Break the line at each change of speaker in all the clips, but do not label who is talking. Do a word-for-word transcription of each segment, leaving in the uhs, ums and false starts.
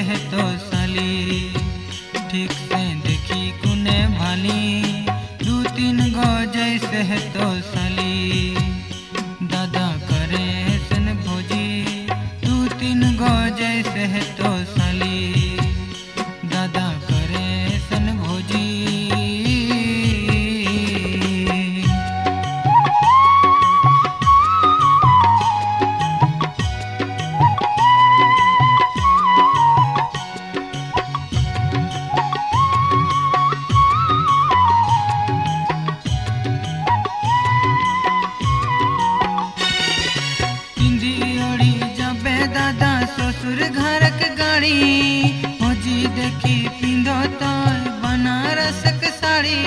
है तो साली ठीक से देखी कुने भाली दू तीन गो जैसे है तो साली दादा करे सन भोजी दू तीन गो जैसे है तो साली दादा करे सन भोजी। दादा ससुर घर के गाड़ी भोजी देखी पिंधो तो बनारस के साड़ी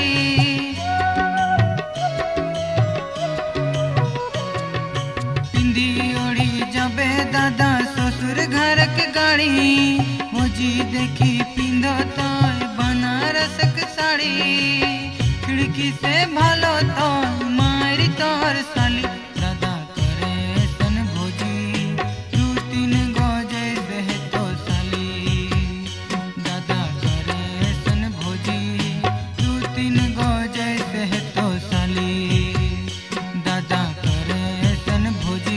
पिंदी ओढ़ी जबे दादा ससुर घर के गाड़ी भोजी देखी पिंधो तो बनारस के साड़ी खिड़की से भालो तो मारी तोर साली दादा करे सन भोजी दू तीन गो जैसे है तो साली दादा करे सन भोजी दू तीन गो जैसे है तो साली दादा करे सन भोजी।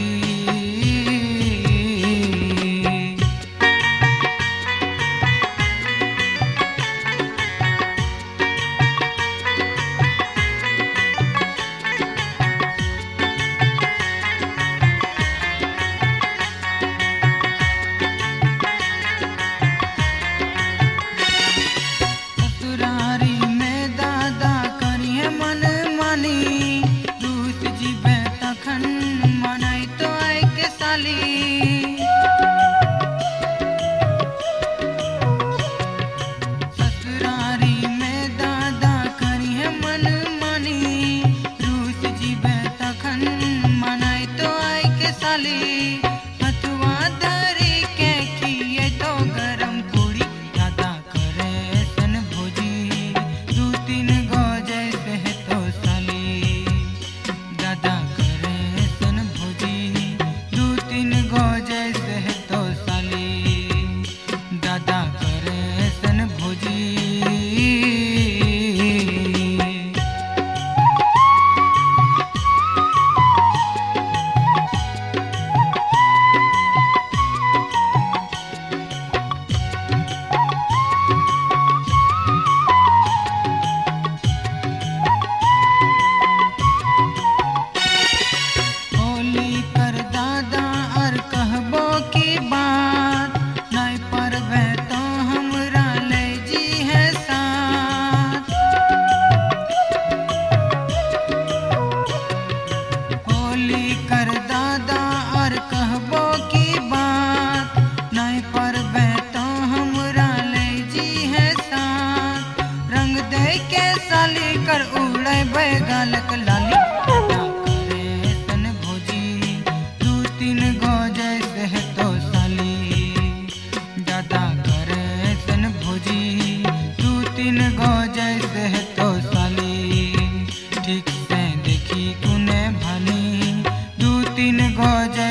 ससुरारी में दादा करी है मन मानी रूस जीवे तखन मनाई तो आई के साली हथुआ धरी के खिए तो गरम पूरी दादा करे सन भोजी दू तीन गो जैसे है तो साली दादा करे सन भोजी दू तीन गो जैसे है तो साली दादा करे सन भोजी। होली कर दादा और कहबो की बात नहीं परवे तो हमरा ले जी है साथ होली कर दादा और कहबो की बात नहीं परवे तो हमरा ले जी है साथ रंग दे के साली कर उड़े बैगालक लाली दादा करे सन भोजी दू तीन गो जैसे है तो साली दादा करे सन भोजी दू तीन गो जैसे है तो साली ठीक से देखी कुने भाली दू तीन गो